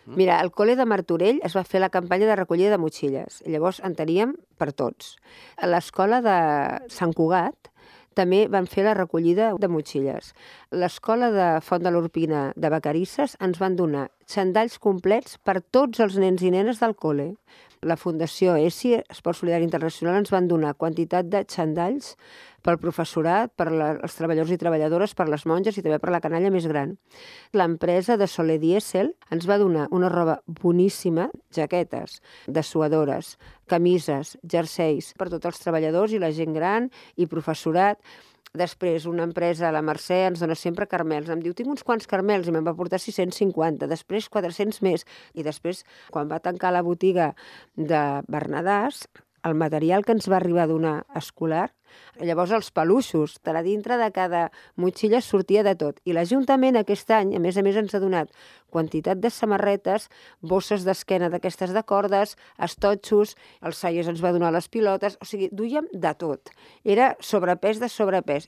Mira, al col·le de Martorell es va fer la campanya de recollida de motxilles. Llavors en teníem per tots. A l'escola de Sant Cugat també van fer la recollida de motxilles. L'escola de Font de l'Orpina de Vacarisses ens van donar xandalls complets per tots els nens i nenes del col·le. La Fundació ESI, Esport Solidari Internacional, ens van donar quantitat de xandalls pel professorat, per els treballadors i treballadores, per les monges i també per la canalla més gran. L'empresa de Soler Diesel ens va donar una roba boníssima, jaquetes, dessuadores, camises, jerseis, per tots els treballadors i la gent gran i professorat. Després, una empresa, la Mercè, ens dona sempre carmels. Em diu, tinc uns quants carmels, i me'n va portar 650, després 400 més. I després, quan va tancar la botiga de Bernadàs, el material que ens va arribar a donar escolar, llavors els peluixos, de dintre de cada motxilla sortia de tot. I l'Ajuntament aquest any, a més, ens ha donat quantitat de samarretes, bosses d'esquena d'aquestes de cordes, estotxos, el Saies ens va donar les pilotes, o sigui, duíem de tot. Era sobrepès de sobrepès.